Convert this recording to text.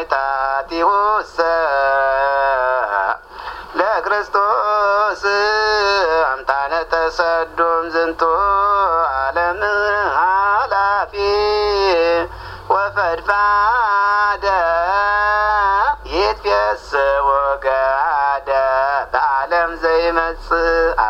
ሰማዕታቲሁሰ ለክርስቶስ አምጣነ ተሰዶም ዝንቱ ዓለም ኃላፊ ወፈድፋደ